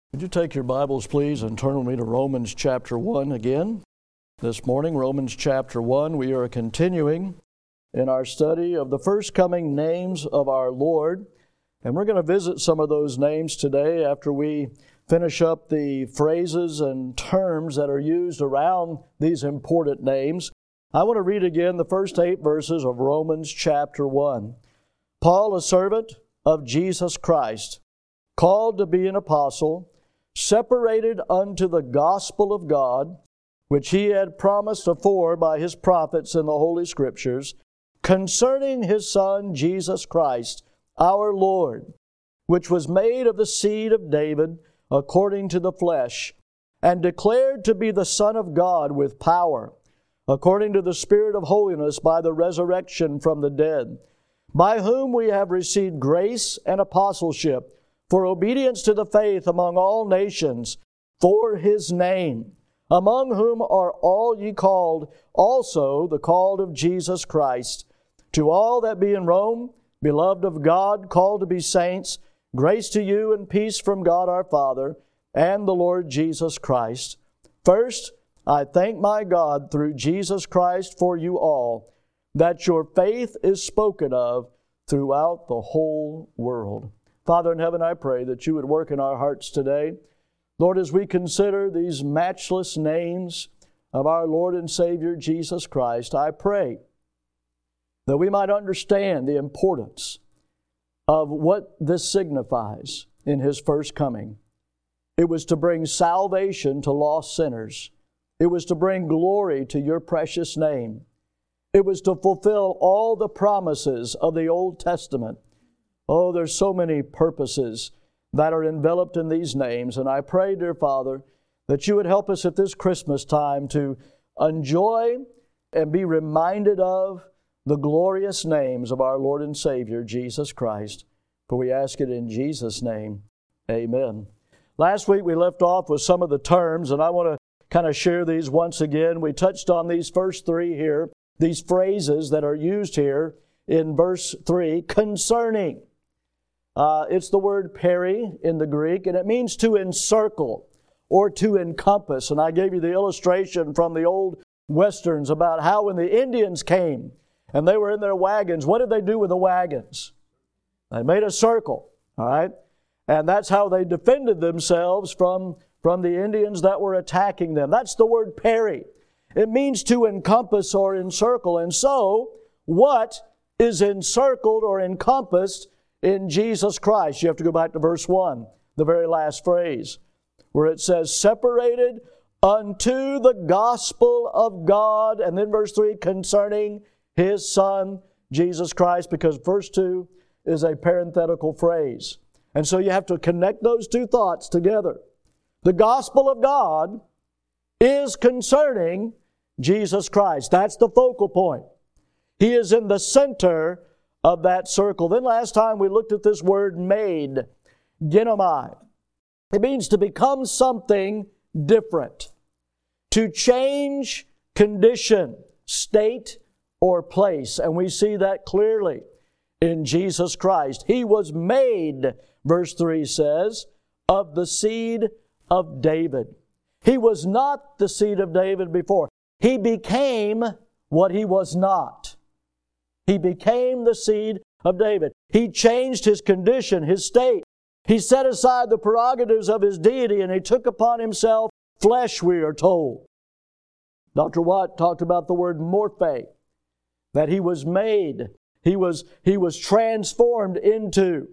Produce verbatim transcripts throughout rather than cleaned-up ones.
Would you take your Bibles, please, and turn with me to Romans chapter one again? This morning, Romans chapter one, we are continuing in our study of the first coming names of our Lord. And we're going to visit some of those names today after we finish up the phrases and terms that are used around these important names. I want to read again the first eight verses of Romans chapter one. Paul, a servant of Jesus Christ, called to be an apostle, separated unto the gospel of God, which he had promised afore by his prophets in the Holy Scriptures, concerning his Son Jesus Christ, our Lord, which was made of the seed of David according to the flesh, and declared to be the Son of God with power, according to the Spirit of holiness by the resurrection from the dead, by whom we have received grace and apostleship, for obedience to the faith among all nations, for his name, among whom are all ye called, also the called of Jesus Christ. To all that be in Rome, beloved of God, called to be saints, grace to you and peace from God our Father and the Lord Jesus Christ. First, I thank my God through Jesus Christ for you all, that your faith is spoken of throughout the whole world. Father in heaven, I pray that you would work in our hearts today. Lord, as we consider these matchless names of our Lord and Savior Jesus Christ, I pray that we might understand the importance of what this signifies in His first coming. It was to bring salvation to lost sinners. It was to bring glory to your precious name. It was to fulfill all the promises of the Old Testament. Oh, there's so many purposes that are enveloped in these names. And I pray, dear Father, that you would help us at this Christmas time to enjoy and be reminded of the glorious names of our Lord and Savior, Jesus Christ. For we ask it in Jesus' name. Amen. Last week we left off with some of the terms, and I want to kind of share these once again. We touched on these first three here, these phrases that are used here in verse three, concerning. Uh, it's the word peri in the Greek, and it means to encircle or to encompass. And I gave you the illustration from the old Westerns about how when the Indians came and they were in their wagons, what did they do with the wagons? They made a circle, all right? And that's how they defended themselves from, from the Indians that were attacking them. That's the word peri. It means to encompass or encircle. And so, what is encircled or encompassed in Jesus Christ? You have to go back to verse one, the very last phrase, where it says, separated unto the gospel of God. And then verse three, concerning His Son, Jesus Christ, because verse two is a parenthetical phrase. And so you have to connect those two thoughts together. The gospel of God is concerning Jesus Christ. That's the focal point. He is in the center of that circle. Then last time we looked at this word made, genomai. It means to become something different, to change condition, state, or place. And we see that clearly in Jesus Christ. He was made, verse three says, of the seed of David. He was not the seed of David before. He became what he was not. He became the seed of David. He changed his condition, his state. He set aside the prerogatives of his deity and he took upon himself flesh, we are told. Doctor Watt talked about the word morphe, that he was made, he was, he was transformed into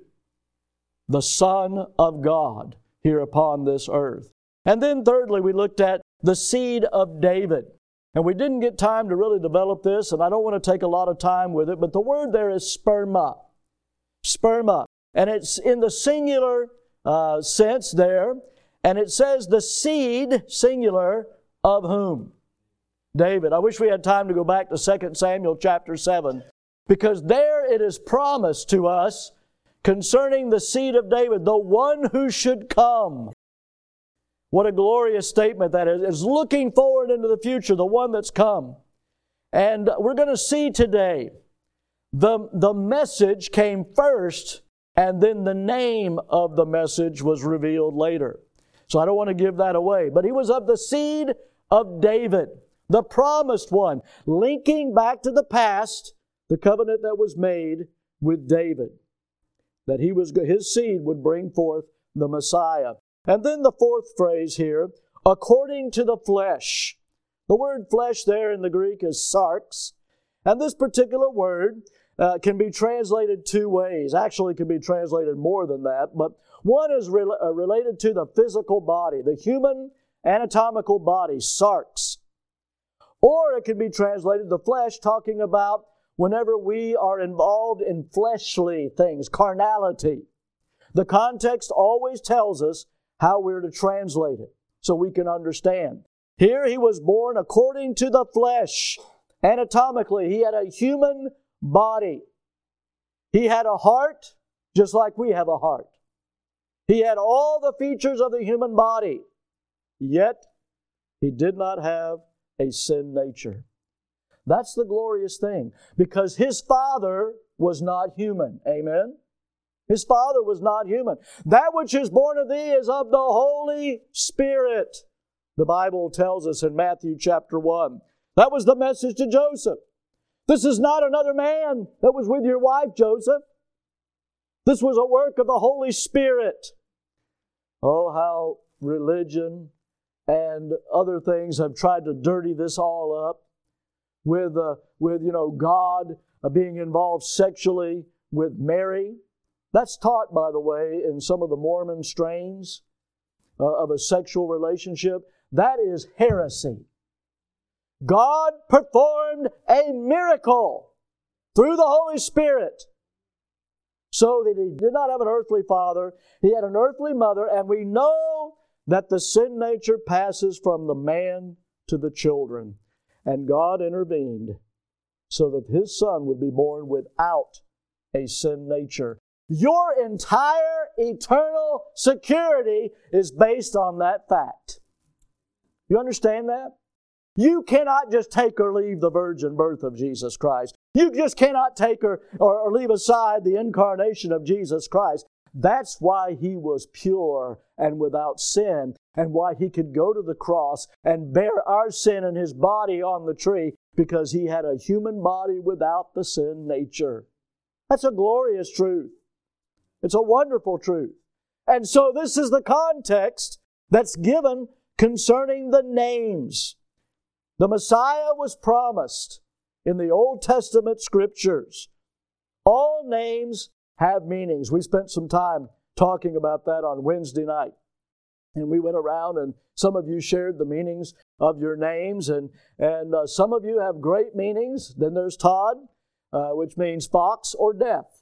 the Son of God here upon this earth. And then thirdly, we looked at the seed of David. And we didn't get time to really develop this, and I don't want to take a lot of time with it, but the word there is sperma. Sperma. And it's in the singular uh, sense there, and it says the seed, singular, of whom? David. I wish we had time to go back to Second Samuel chapter seven, because there it is promised to us concerning the seed of David, the one who should come. What a glorious statement that is. Is looking forward into the future, the one that's come. And we're going to see today, the, the message came first, and then the name of the message was revealed later. So I don't want to give that away. But he was of the seed of David, the promised one, linking back to the past, the covenant that was made with David, that he was his seed would bring forth the Messiah. And then the fourth phrase here, according to the flesh. The word flesh there in the Greek is sarx, and this particular word uh, can be translated two ways. Actually, it can be translated more than that, but one is re- uh, related to the physical body, the human anatomical body, sarx. Or it can be translated the flesh, talking about whenever we are involved in fleshly things, carnality. The context always tells us how we're to translate it so we can understand. Here he was born according to the flesh. Anatomically, he had a human body. He had a heart just like we have a heart. He had all the features of the human body, yet he did not have a sin nature. That's the glorious thing, because his Father was not human. Amen? His Father was not human. That which is born of thee is of the Holy Spirit. The Bible tells us in Matthew chapter one. That was the message to Joseph. This is not another man that was with your wife, Joseph. This was a work of the Holy Spirit. Oh, how religion and other things have tried to dirty this all up with, uh, with you know, God uh, being involved sexually with Mary. That's taught, by the way, in some of the Mormon strains uh, of a sexual relationship. That is heresy. God performed a miracle through the Holy Spirit so that he did not have an earthly father. He had an earthly mother, and we know that the sin nature passes from the man to the children. And God intervened so that His Son would be born without a sin nature. Your entire eternal security is based on that fact. You understand that? You cannot just take or leave the virgin birth of Jesus Christ. You just cannot take or, or, or leave aside the incarnation of Jesus Christ. That's why He was pure and without sin, and why He could go to the cross and bear our sin in His body on the tree, because He had a human body without the sin nature. That's a glorious truth. It's a wonderful truth. And so this is the context that's given concerning the names. The Messiah was promised in the Old Testament Scriptures. All names have meanings. We spent some time talking about that on Wednesday night. And we went around and some of you shared the meanings of your names. And, and uh, some of you have great meanings. Then there's Todd, uh, which means fox or death.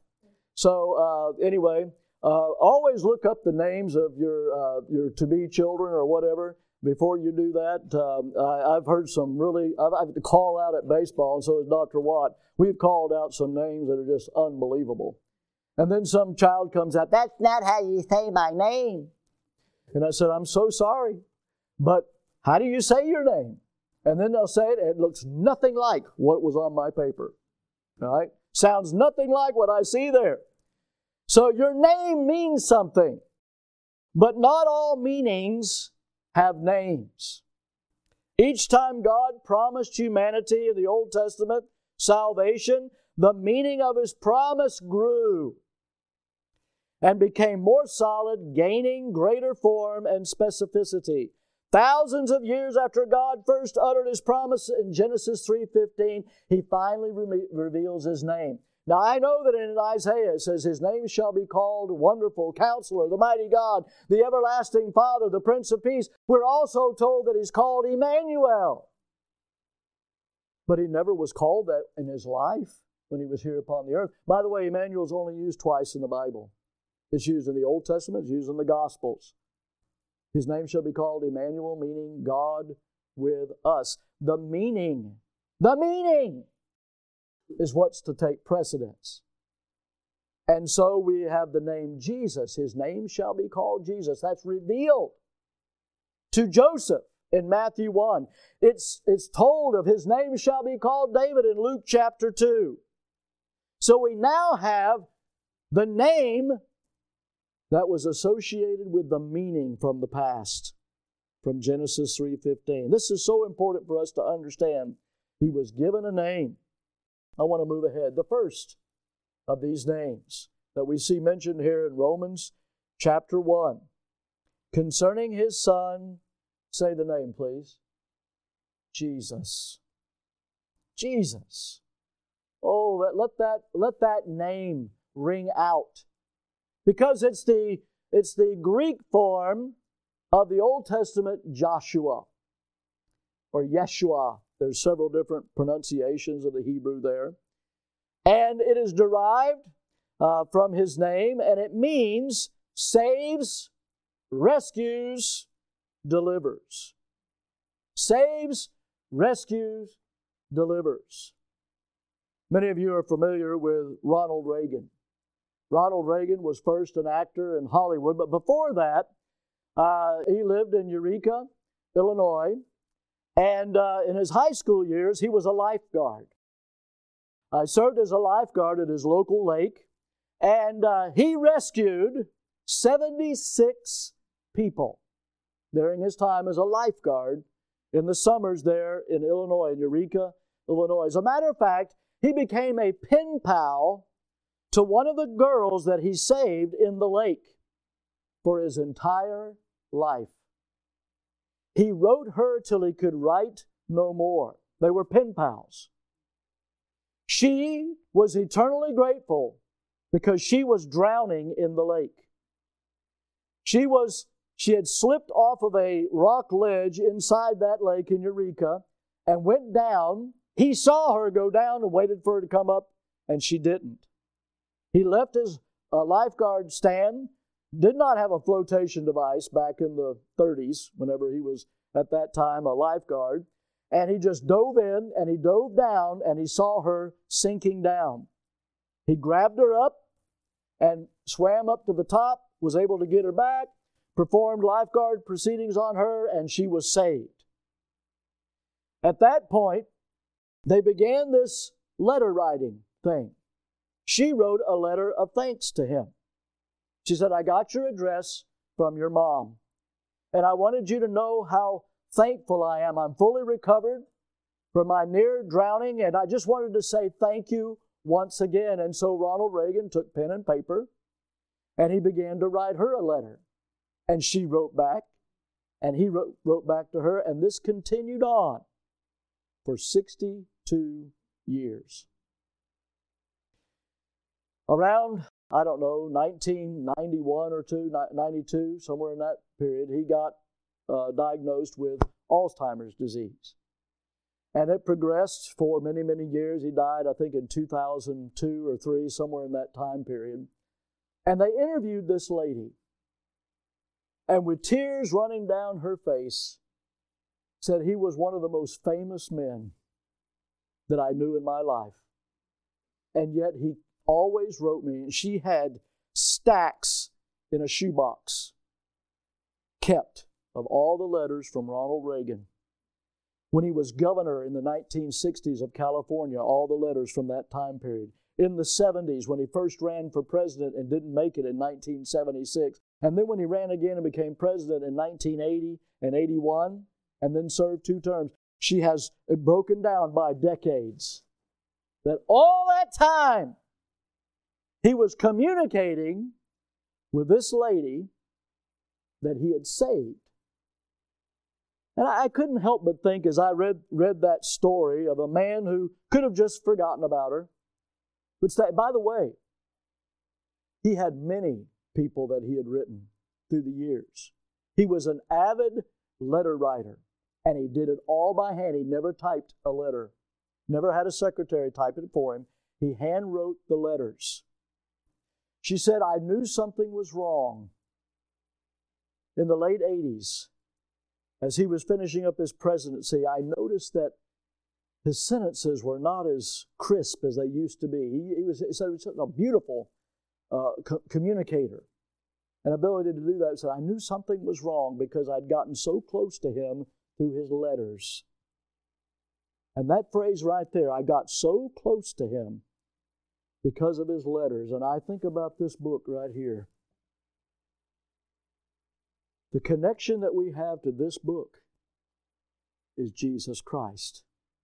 So uh, anyway, uh, always look up the names of your, uh, your to-be children or whatever. Before you do that, um, I, I've heard some really, I've, I've had to call out at baseball, and so has Doctor Watt. We've called out some names that are just unbelievable. And then some child comes out, that's not how you say my name. And I said, I'm so sorry, but how do you say your name? And then they'll say it, and it looks nothing like what was on my paper. All right? Sounds nothing like what I see there. So your name means something, but not all meanings have names. Each time God promised humanity in the Old Testament salvation, the meaning of His promise grew and became more solid, gaining greater form and specificity. Thousands of years after God first uttered His promise in Genesis three fifteen, He finally re- reveals His name. Now, I know that in Isaiah it says, His name shall be called Wonderful Counselor, the Mighty God, the Everlasting Father, the Prince of Peace. We're also told that He's called Emmanuel. But He never was called that in His life when He was here upon the earth. By the way, Emmanuel is only used twice in the Bible. It's used in the Old Testament, it's used in the Gospels. His name shall be called Emmanuel, meaning God with us. The meaning, the meaning is what's to take precedence. And so we have the name Jesus. His name shall be called Jesus. That's revealed to Joseph in Matthew one. It's, it's told of His name shall be called David in Luke chapter two. So we now have the name that was associated with the meaning from the past, from Genesis three fifteen. This is so important for us to understand. He was given a name. I want to move ahead. The first of these names that we see mentioned here in Romans chapter one, concerning His Son, say the name, please. Jesus. Jesus. Oh, let, let that let that name ring out, because it's the it's the Greek form of the Old Testament Joshua or Yeshua. There's several different pronunciations of the Hebrew there, and it is derived uh, from His name, and it means saves, rescues, delivers. Saves, rescues, delivers. Many of you are familiar with Ronald Reagan. Ronald Reagan was first an actor in Hollywood, but before that, uh, he lived in Eureka, Illinois, and uh, in his high school years, he was a lifeguard. I served as a lifeguard at his local lake, and uh, he rescued seventy-six people during his time as a lifeguard in the summers there in Illinois, in Eureka, Illinois. As a matter of fact, he became a pen pal to one of the girls that he saved in the lake for his entire life. He wrote her till he could write no more. They were pen pals. She was eternally grateful because she was drowning in the lake. She was, she had slipped off of a rock ledge inside that lake in Eureka and went down. He saw her go down and waited for her to come up, and she didn't. He left his uh, lifeguard stand, did not have a flotation device back in the thirties, whenever he was at that time a lifeguard, and he just dove in, and he dove down, and he saw her sinking down. He grabbed her up and swam up to the top, was able to get her back, performed lifeguard proceedings on her, and she was saved. At that point, they began this letter writing thing. She wrote a letter of thanks to him. She said, I got your address from your mom, and I wanted you to know how thankful I am. I'm fully recovered from my near drowning, and I just wanted to say thank you once again. And so Ronald Reagan took pen and paper, and he began to write her a letter. And she wrote back, and he wrote, wrote back to her, and this continued on for sixty-two years. Around, I don't know, nineteen ninety-one or two, ninety-two, somewhere in that period, he got uh, diagnosed with Alzheimer's disease. And it progressed for many, many years. He died, I think, in two thousand two or three, somewhere in that time period. And they interviewed this lady. And with tears running down her face, said he was one of the most famous men that I knew in my life. And yet he always wrote me, and she had stacks in a shoebox kept of all the letters from Ronald Reagan. When he was governor in the nineteen sixties of California, all the letters from that time period. In the seventies, when he first ran for president and didn't make it in nineteen seventy-six. And then when he ran again and became president in nineteen eighty and eighty-one, and then served two terms, she has it broken down by decades. That all that time, he was communicating with this lady that he had saved. And I couldn't help but think as I read, read that story of a man who could have just forgotten about her. But say, by the way, he had many people that he had written through the years. He was an avid letter writer, and he did it all by hand. He never typed a letter, never had a secretary type it for him. He hand wrote the letters. She said, I knew something was wrong. In the late eighties, as he was finishing up his presidency, I noticed that his sentences were not as crisp as they used to be. He, he, was, he said he was a beautiful uh, co- communicator, an ability to do that. He said, I knew something was wrong because I'd gotten so close to him through his letters. And that phrase right there, I got so close to him because of his letters. And I think about this book right here. The connection that we have to this book is Jesus Christ.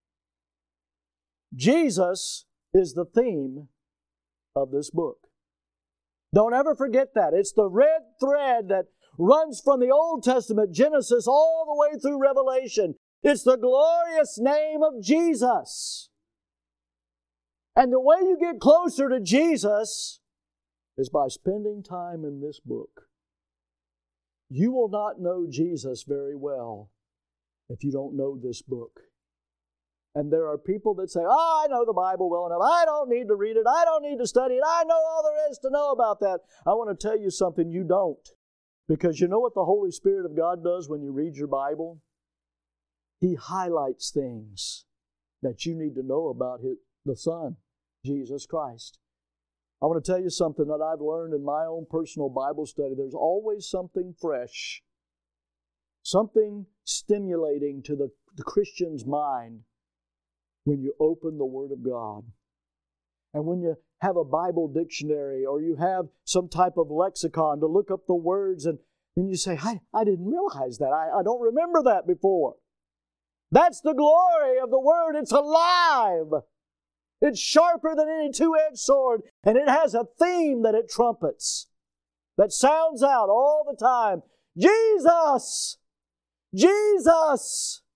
Jesus is the theme of this book. Don't ever forget that. It's the red thread that runs from the Old Testament, Genesis, all the way through Revelation. It's the glorious name of Jesus. And the way you get closer to Jesus is by spending time in this book. You will not know Jesus very well if you don't know this book. And there are people that say, oh, I know the Bible well enough. I don't need to read it. I don't need to study it. I know all there is to know about that. I want to tell you something, you don't. Because you know what the Holy Spirit of God does when you read your Bible? He highlights things that you need to know about his, the Son, Jesus Christ. I want to tell you something that I've learned in my own personal Bible study. There's always something fresh, something stimulating to the, the Christian's mind when you open the Word of God. And when you have a Bible dictionary or you have some type of lexicon to look up the words and, and you say, I, I didn't realize that. I, I don't remember that before. That's the glory of the Word. It's alive. It's sharper than any two-edged sword, and it has a theme that it trumpets, that sounds out all the time. Jesus! Jesus!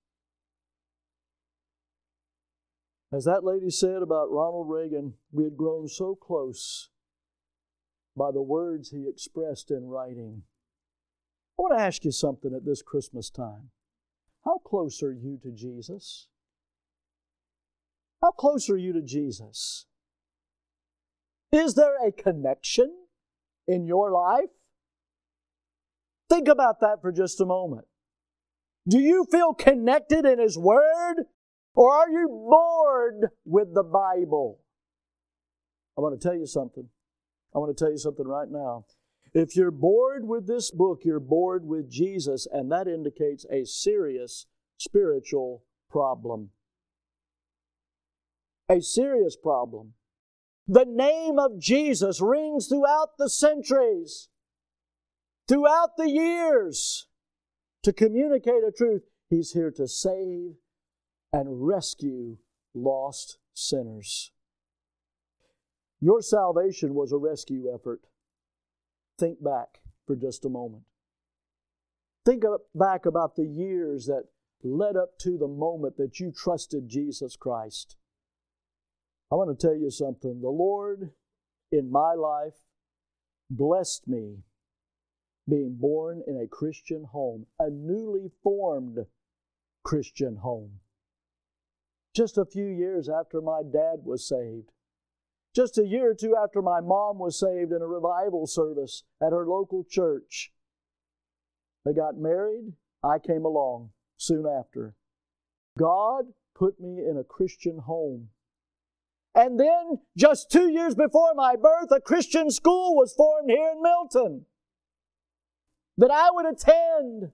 As that lady said about Ronald Reagan, we had grown so close by the words he expressed in writing. I want to ask you something at this Christmas time. How close are you to Jesus? How close are you to Jesus? Is there a connection in your life? Think about that for just a moment. Do you feel connected in His Word? Or are you bored with the Bible? I want to tell you something. I want to tell you something right now. If you're bored with this book, you're bored with Jesus, and that indicates a serious spiritual problem. A serious problem. The name of Jesus rings throughout the centuries, throughout the years, to communicate a truth. He's here to save and rescue lost sinners. Your salvation was a rescue effort. Think back for just a moment. Think back about the years that led up to the moment that you trusted Jesus Christ. I want to tell you something. The Lord in my life blessed me being born in a Christian home, a newly formed Christian home. Just a few years after my dad was saved. Just a year or two after my mom was saved in a revival service at her local church. They got married. I came along soon after. God put me in a Christian home. And then, just two years before my birth, a Christian school was formed here in Milton that I would attend.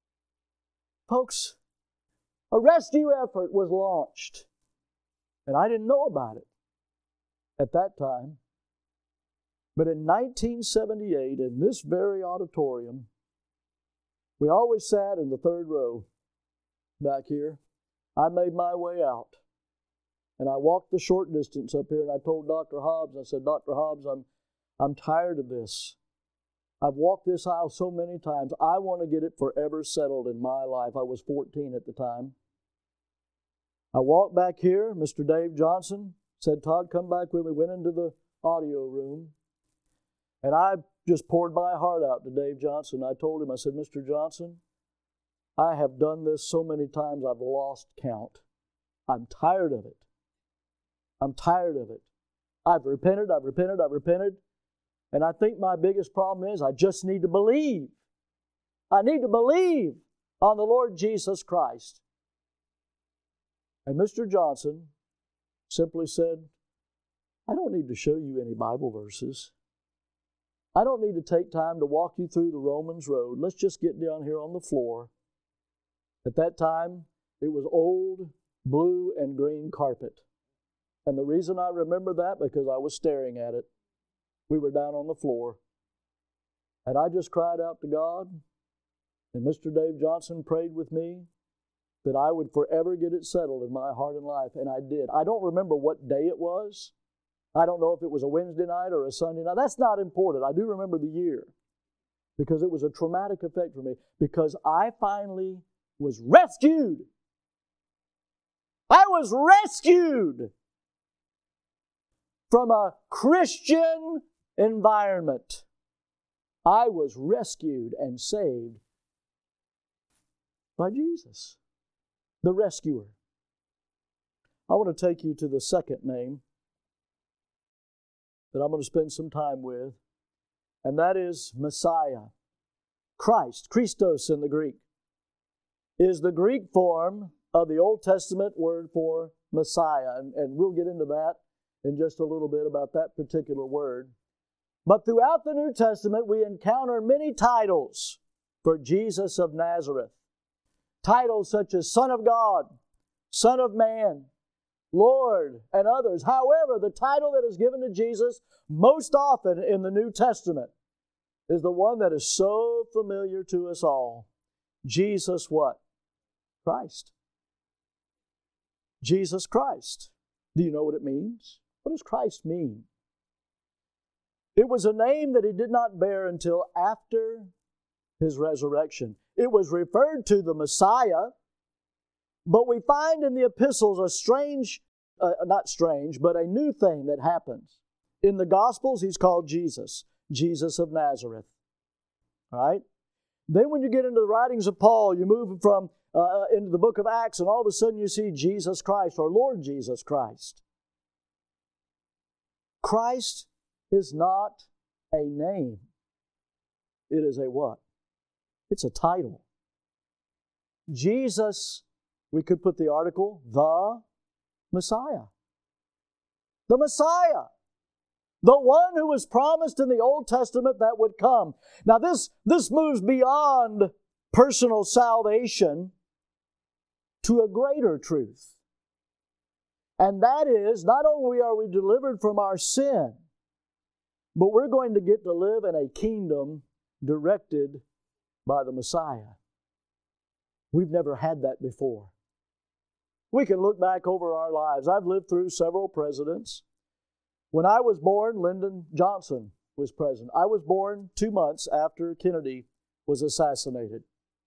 Folks, a rescue effort was launched, and I didn't know about it at that time. But in nineteen seventy-eight, in this very auditorium, we always sat in the third row back here. I made my way out, and I walked the short distance up here, and I told Doctor Hobbs, I said, Doctor Hobbs, I'm, I'm tired of this. I've walked this aisle so many times. I want to get it forever settled in my life. I was fourteen at the time. I walked back here. Mister Dave Johnson said, Todd, come back with me. Went into the audio room. And I just poured my heart out to Dave Johnson. I told him, I said, Mister Johnson, I have done this so many times I've lost count. I'm tired of it. I'm tired of it. I've repented, I've repented, I've repented. And I think my biggest problem is I just need to believe. I need to believe on the Lord Jesus Christ. And Mister Johnson simply said, I don't need to show you any Bible verses. I don't need to take time to walk you through the Romans road. Let's just get down here on the floor. At that time, it was old blue and green carpet. And the reason I remember that, because I was staring at it. We were down on the floor. And I just cried out to God. And Mister Dave Johnson prayed with me that I would forever get it settled in my heart and life, and I did. I don't remember what day it was. I don't know if it was a Wednesday night or a Sunday night. That's not important. I do remember the year because it was a traumatic effect for me because I finally was rescued. I was rescued from a Christian environment. I was rescued and saved by Jesus, the rescuer. I want to take you to the second name that I'm going to spend some time with, and that is Messiah. Christ, Christos in the Greek, is the Greek form of the Old Testament word for Messiah, and, and we'll get into that in just a little bit about that particular word. But throughout the New Testament, we encounter many titles for Jesus of Nazareth. Titles such as Son of God, Son of Man, Lord, and others. However, the title that is given to Jesus most often in the New Testament is the one that is so familiar to us all. Jesus what? Christ. Jesus Christ. Do you know what it means? What does Christ mean? It was a name that He did not bear until after His resurrection. It was referred to the Messiah, but we find in the epistles a strange, uh, not strange, but a new thing that happens. In the Gospels, He's called Jesus, Jesus of Nazareth. All right? Then when you get into the writings of Paul, you move from uh, into the book of Acts, and all of a sudden you see Jesus Christ, or Lord Jesus Christ. Christ is not a name. It is a what? It's a title. Jesus, we could put the article, the Messiah. The Messiah. The one who was promised in the Old Testament that would come. Now this, this moves beyond personal salvation to a greater truth. And that is, not only are we delivered from our sin, but we're going to get to live in a kingdom directed by the Messiah. We've never had that before. We can look back over our lives. I've lived through several presidents. When I was born, Lyndon Johnson was president. I was born two months after Kennedy was assassinated.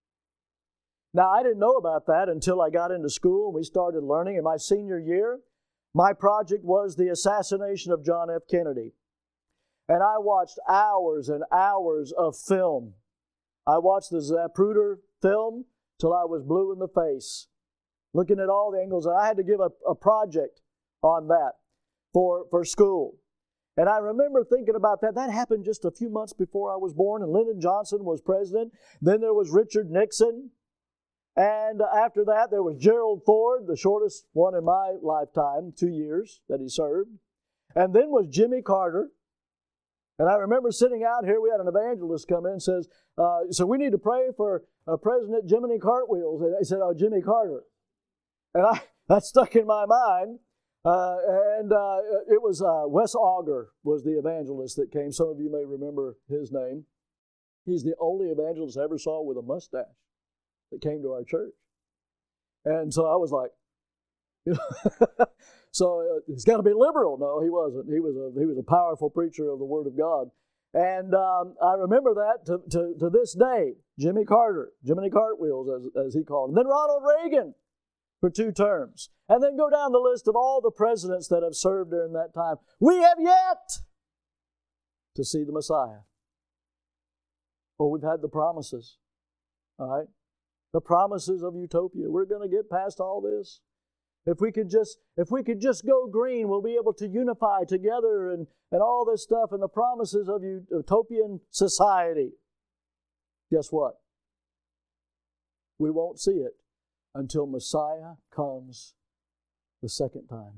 Now, I didn't know about that until I got into school and we started learning. In my senior year, my project was the assassination of John F. Kennedy. And I watched hours and hours of film. I watched the Zapruder film till I was blue in the face, looking at all the angles. And I had to give a, a project on that for, for school. And I remember thinking about that. That happened just a few months before I was born, and Lyndon Johnson was president. Then there was Richard Nixon. And after that, there was Gerald Ford, the shortest one in my lifetime, two years that he served. And then was Jimmy Carter. And I remember sitting out here, we had an evangelist come in and says, uh, so we need to pray for uh, President Jiminy Cartwheels. And he said, oh, Jimmy Carter. And I that stuck in my mind. Uh, and uh, it was uh, Wes Auger was the evangelist that came. Some of you may remember his name. He's the only evangelist I ever saw with a mustache that came to our church. And so I was like, you know, so uh, he's got to be liberal. No, he wasn't. He was a he was a powerful preacher of the Word of God. And um, I remember that to, to, to this day. Jimmy Carter, Jiminy Cartwheels, as, as he called him. Then Ronald Reagan for two terms. And then go down the list of all the presidents that have served during that time. We have yet to see the Messiah. Oh, we've had the promises. All right? The promises of utopia. We're going to get past all this. If we could just, if we could just go green, we'll be able to unify together and, and all this stuff and the promises of utopian society. Guess what? We won't see it until Messiah comes the second time.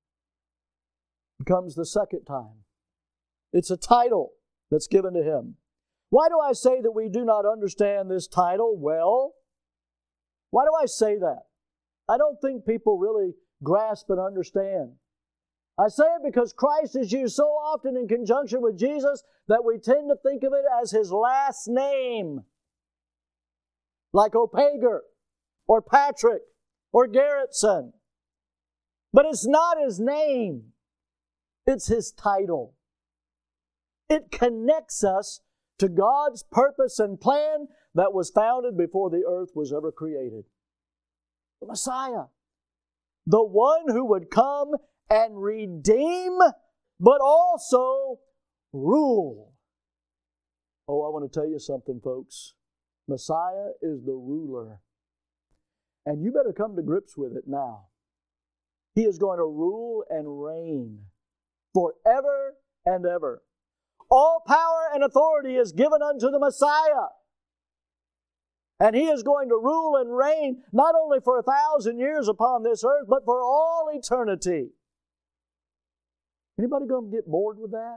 He comes the second time. It's a title that's given to Him. Why do I say that we do not understand this title well? Why do I say that? I don't think people really grasp and understand. I say it because Christ is used so often in conjunction with Jesus that we tend to think of it as His last name. like Opager or Patrick or Garrettson. But it's not His name. It's His title. It connects us to God's purpose and plan that was founded before the earth was ever created. The Messiah. The one who would come and redeem, but also rule. Oh, I want to tell you something, folks. Messiah is the ruler. And you better come to grips with it now. He is going to rule and reign forever and ever. All power and authority is given unto the Messiah. And He is going to rule and reign not only for a thousand years upon this earth, but for all eternity. Anybody going to get bored with that?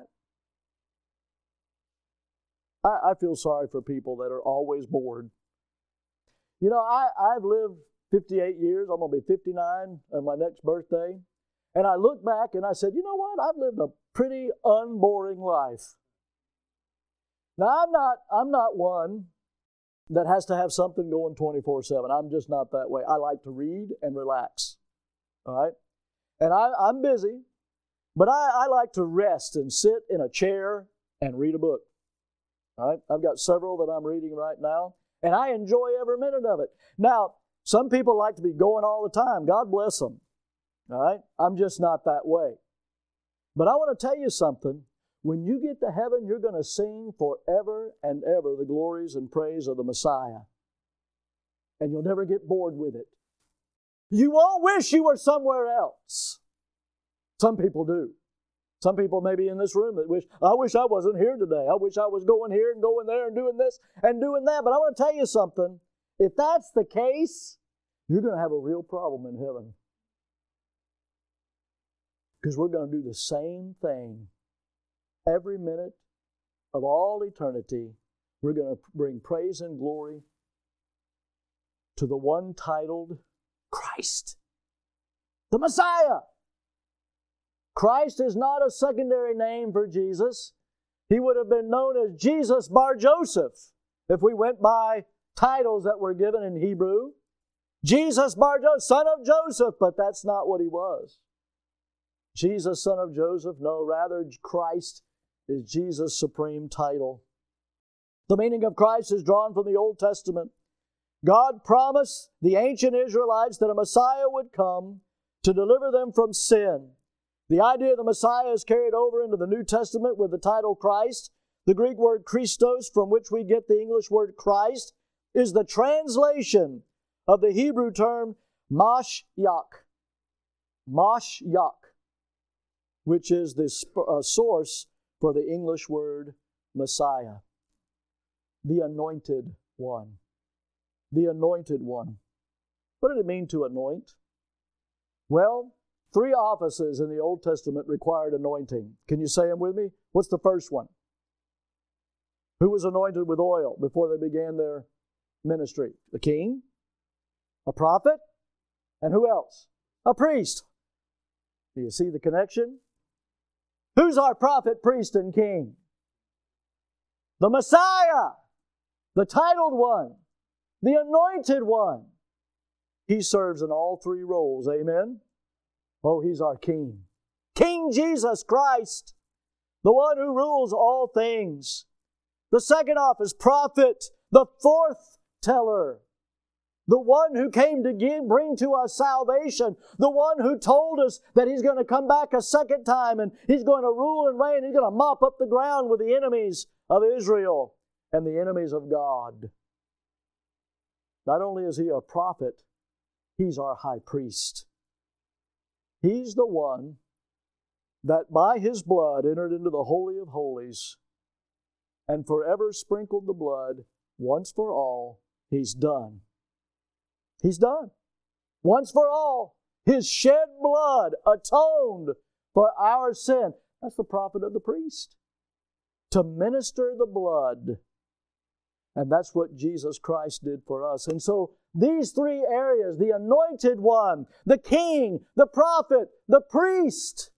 I, I feel sorry for people that are always bored. You know, I, I've lived fifty-eight years. I'm going to be fifty-nine on my next birthday. And I look back and I said, you know what? I've lived a pretty unboring life. Now, I'm not, I'm not one that has to have something going twenty-four seven. I'm just not that way. I like to read and relax. All right? And I, I'm busy, but I, I like to rest and sit in a chair and read a book. All right? I've got several that I'm reading right now, and I enjoy every minute of it. Now, some people like to be going all the time. God bless them. All right? I'm just not that way. But I want to tell you something. When you get to heaven, you're going to sing forever and ever the glories and praise of the Messiah. And you'll never get bored with it. You won't wish you were somewhere else. Some people do. Some people maybe in this room that wish, I wish I wasn't here today. I wish I was going here and going there and doing this and doing that. But I want to tell you something. If that's the case, you're going to have a real problem in heaven. Because we're going to do the same thing. Every minute of all eternity, we're going to bring praise and glory to the one titled Christ, the Messiah. Christ is not a secondary name for Jesus. He would have been known as Jesus Bar Joseph if we went by titles that were given in Hebrew. Jesus Bar Joseph, son of Joseph, but that's not what He was. Jesus, son of Joseph, no, rather Christ is Jesus' supreme title. The meaning of Christ is drawn from the Old Testament. God promised the ancient Israelites that a Messiah would come to deliver them from sin. The idea of the Messiah is carried over into the New Testament with the title Christ. The Greek word Christos, from which we get the English word Christ, is the translation of the Hebrew term Mashiach. Mashiach, which is the uh, source for the English word Messiah. The Anointed One. The Anointed One. What did it mean to anoint? Well, three offices in the Old Testament required anointing. Can you say them with me? What's the first one? Who was anointed with oil before they began their ministry? The king, a prophet, and who else? A priest. Do you see the connection? Who's our prophet, priest, and king? The Messiah, the titled one, the anointed one. He serves in all three roles. Amen? Oh, He's our King. King Jesus Christ, the one who rules all things. The second office, prophet, the fourth teller. The one who came to give, bring to us salvation. The one who told us that He's going to come back a second time and He's going to rule and reign. He's going to mop up the ground with the enemies of Israel and the enemies of God. Not only is He a prophet, He's our high priest. He's the one that by His blood entered into the Holy of Holies and forever sprinkled the blood once for all. He's done. He's done. Once for all. His shed blood atoned for our sin. That's the profit of the priest. To minister the blood. And that's what Jesus Christ did for us. And so these three areas, the anointed one, the king, the prophet, the priest,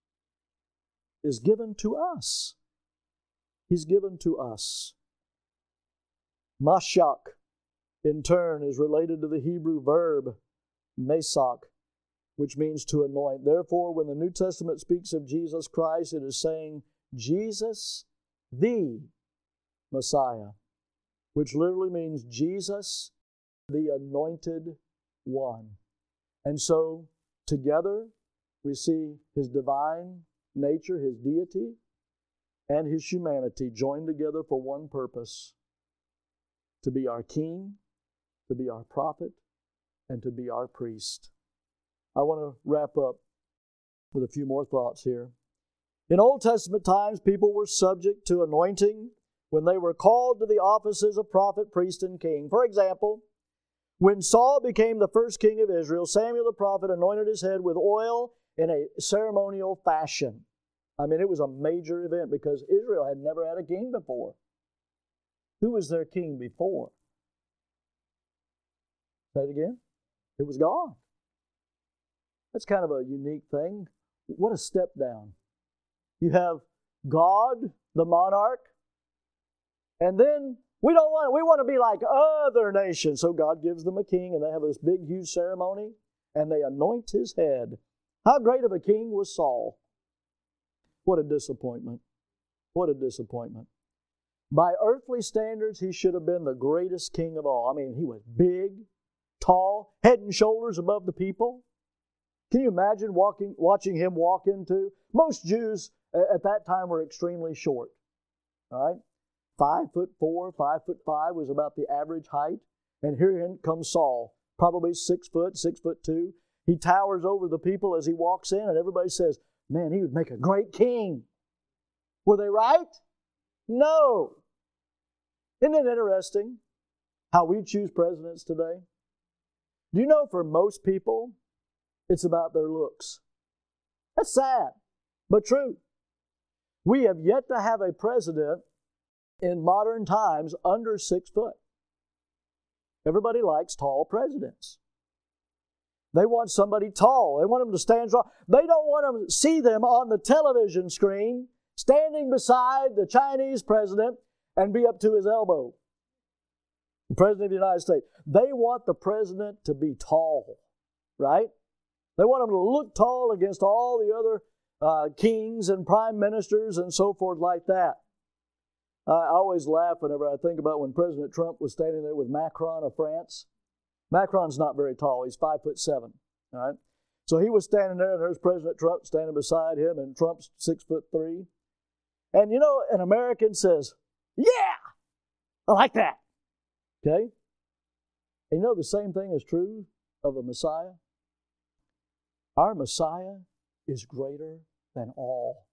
is given to us. He's given to us. Mashiach, in turn, is related to the Hebrew verb mesach, which means to anoint. Therefore, when the New Testament speaks of Jesus Christ, it is saying Jesus the Messiah, which literally means Jesus the Anointed One. And so, together, we see His divine nature, His deity, and His humanity joined together for one purpose: to be our King, to be our prophet, and to be our priest. I want to wrap up with a few more thoughts here. In Old Testament times, people were subject to anointing when they were called to the offices of prophet, priest, and king. For example, when Saul became the first king of Israel, Samuel the prophet anointed his head with oil in a ceremonial fashion. I mean, it was a major event because Israel had never had a king before. Who was their king before? Say it again. It was God. That's kind of a unique thing. What a step down. You have God, the monarch, and then we don't want, we want to be like other nations. So God gives them a king, and they have this big, huge ceremony, and they anoint his head. How great of a king was Saul? What a disappointment. What a disappointment. By earthly standards, he should have been the greatest king of all. I mean, he was big, tall, head and shoulders above the people. Can you imagine walking, watching him walk into? Most Jews at that time were extremely short. All right? Five foot four, five foot five was about the average height. And here comes Saul, probably six foot, six foot two. He towers over the people as he walks in, and everybody says, man, he would make a great king. Were they right? No. Isn't it interesting how we choose presidents today? Do you know for most people, it's about their looks? That's sad, but true. We have yet to have a president in modern times under six foot. Everybody likes tall presidents. They want somebody tall. They want them to stand strong. They don't want to see them on the television screen standing beside the Chinese president and be up to his elbow. The President of the United States. They want the president to be tall, right? They want him to look tall against all the other uh, kings and prime ministers and so forth like that. Uh, I always laugh whenever I think about when President Trump was standing there with Macron of France. Macron's not very tall. He's five foot seven. All right. So he was standing there, and there's President Trump standing beside him, and Trump's six foot three. And you know, an American says, "Yeah, I like that." Okay. And you know, the same thing is true of the Messiah. Our Messiah is greater than all.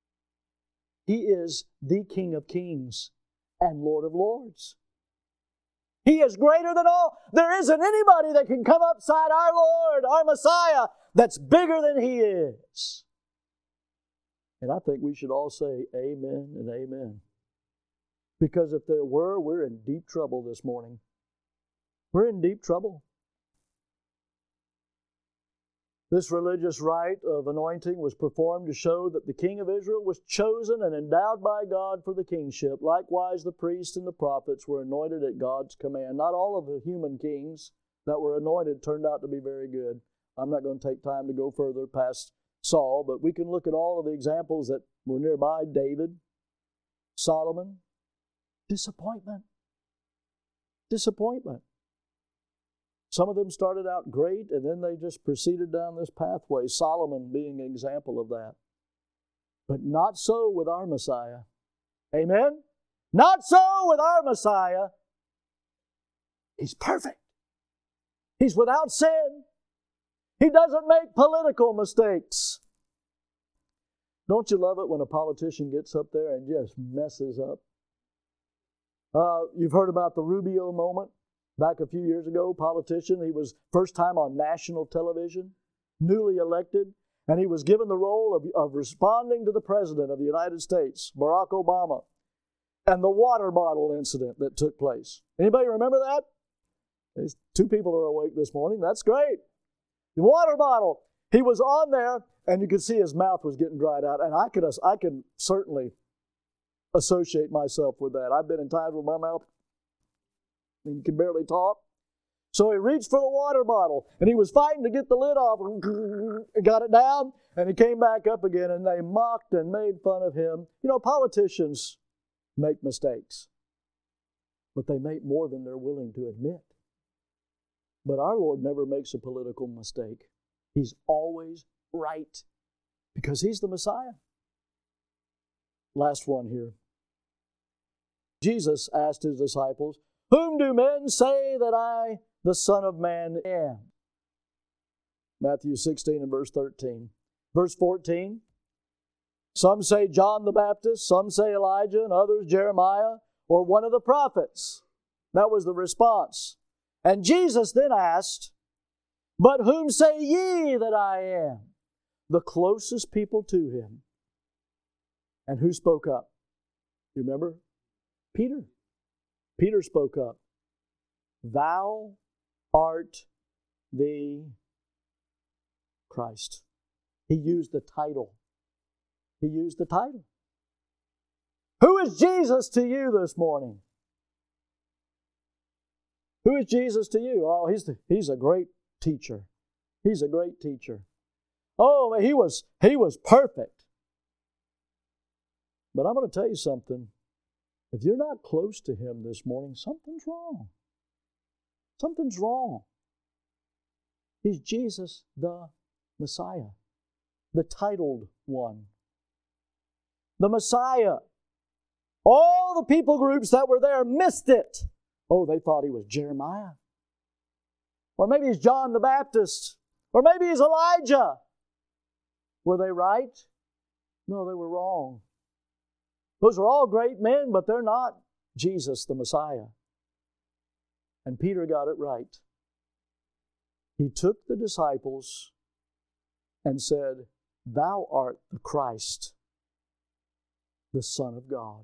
He is the King of Kings and Lord of Lords. He is greater than all. There isn't anybody that can come upside our Lord, our Messiah, that's bigger than He is. And I think we should all say amen and amen. Because if there were, we're in deep trouble this morning. We're in deep trouble. This religious rite of anointing was performed to show that the king of Israel was chosen and endowed by God for the kingship. Likewise, the priests and the prophets were anointed at God's command. Not all of the human kings that were anointed turned out to be very good. I'm not going to take time to go further past Saul, but we can look at all of the examples that were nearby. David, Solomon. Disappointment. Disappointment. Some of them started out great, and then they just proceeded down this pathway, Solomon being an example of that. But not so with our Messiah. Amen? Not so with our Messiah. He's perfect. He's without sin. He doesn't make political mistakes. Don't you love it when a politician gets up there and just messes up? Uh, you've heard about the Rubio moment. Back a few years ago, politician, he was first time on national television, newly elected, and he was given the role of, of responding to the President of the United States, Barack Obama, and the water bottle incident that took place. Anybody remember that? There's two people are awake this morning. That's great. The water bottle. He was on there, and you could see his mouth was getting dried out, and I could, I can certainly associate myself with that. I've been in times where my mouth and he could barely talk. So he reached for the water bottle, and he was fighting to get the lid off, and got it down, and he came back up again, and they mocked and made fun of him. You know, politicians make mistakes, but they make more than they're willing to admit. But our Lord never makes a political mistake. He's always right, because He's the Messiah. Last one here. Jesus asked His disciples, "Whom do men say that I, the Son of Man, am?" Matthew sixteen and verse thirteen. Verse fourteen. Some say John the Baptist, some say Elijah, and others Jeremiah, or one of the prophets. That was the response. And Jesus then asked, "But whom say ye that I am?" The closest people to Him. And who spoke up? You remember? Peter. Peter spoke up. "Thou art the Christ." He used the title. He used the title. Who is Jesus to you this morning? Who is Jesus to you? Oh, he's, the, he's a great teacher. He's a great teacher. Oh, he was, he was perfect. But I'm going to tell you something. If you're not close to Him this morning, something's wrong. Something's wrong. He's Jesus the Messiah, the titled one. The Messiah. All the people groups that were there missed it. Oh, they thought He was Jeremiah. Or maybe He's John the Baptist. Or maybe He's Elijah. Were they right? No, they were wrong. Those are all great men, but they're not Jesus the Messiah. And Peter got it right. He took the disciples and said, "Thou art the Christ, the Son of God."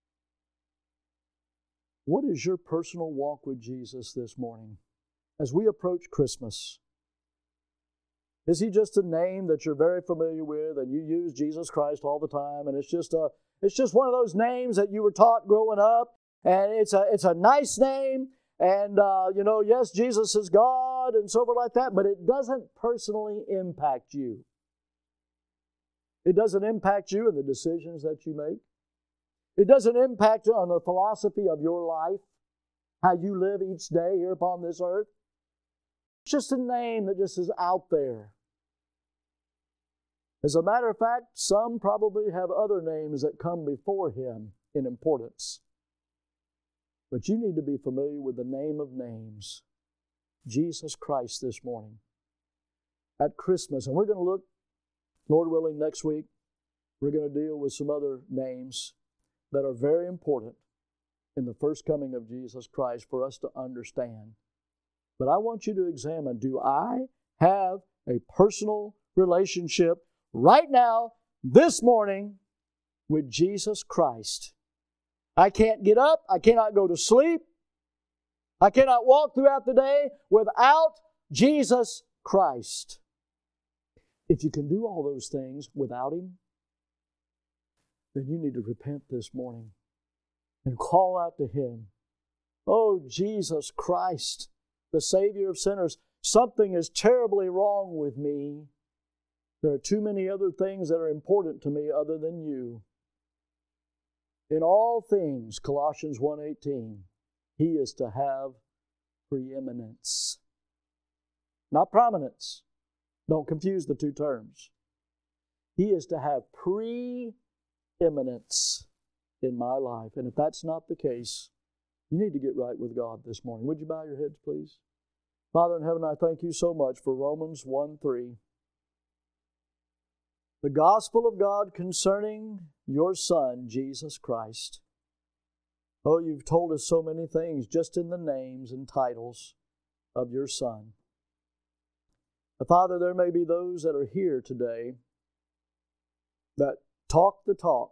What is your personal walk with Jesus this morning as we approach Christmas? Is He just a name that you're very familiar with and you use Jesus Christ all the time, and it's just a it's just one of those names that you were taught growing up, and it's a it's a nice name, and uh, you know, yes, Jesus is God and so forth like that, but it doesn't personally impact you. It doesn't impact you in the decisions that you make. It doesn't impact you on the philosophy of your life, how you live each day here upon this earth. It's just a name that just is out there. As a matter of fact, some probably have other names that come before Him in importance. But you need to be familiar with the name of names, Jesus Christ, this morning. At Christmas, and we're going to look, Lord willing, next week, we're going to deal with some other names that are very important in the first coming of Jesus Christ for us to understand. But I want you to examine, do I have a personal relationship right now, this morning, with Jesus Christ? I can't get up. I cannot go to sleep. I cannot walk throughout the day without Jesus Christ. If you can do all those things without Him, then you need to repent this morning and call out to Him. Oh, Jesus Christ, the Savior of sinners, something is terribly wrong with me. There are too many other things that are important to me other than You. In all things, Colossians one eighteen, He is to have preeminence. Not prominence. Don't confuse the two terms. He is to have preeminence in my life. And if that's not the case, you need to get right with God this morning. Would you bow your heads, please? Father in heaven, I thank You so much for Romans one three. The gospel of God concerning Your Son, Jesus Christ. Oh, You've told us so many things just in the names and titles of Your Son. Father, there may be those that are here today that talk the talk,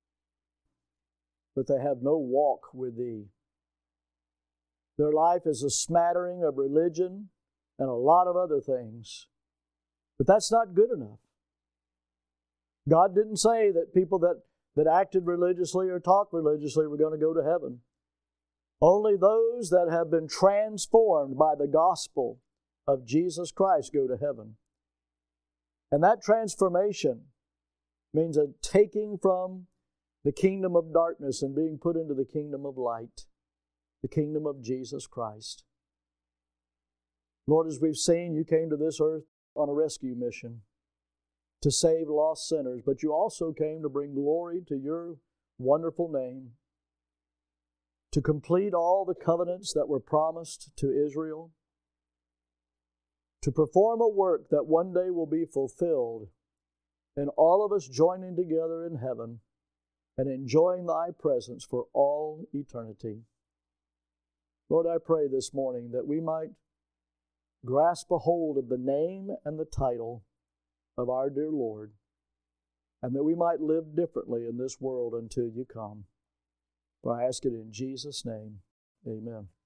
but they have no walk with Thee. Their life is a smattering of religion and a lot of other things. But that's not good enough. God didn't say that people that, that acted religiously or talked religiously were going to go to heaven. Only those that have been transformed by the gospel of Jesus Christ go to heaven. And that transformation means a taking from the kingdom of darkness and being put into the kingdom of light, the kingdom of Jesus Christ. Lord, as we've seen, you came to this earth on a rescue mission to save lost sinners, but you also came to bring glory to your wonderful name, to complete all the covenants that were promised to Israel, to perform a work that one day will be fulfilled, and all of us joining together in heaven and enjoying thy presence for all eternity. Lord, I pray this morning that we might grasp a hold of the name and the title of our dear Lord, and that we might live differently in this world until you come. For I ask it in Jesus' name. Amen.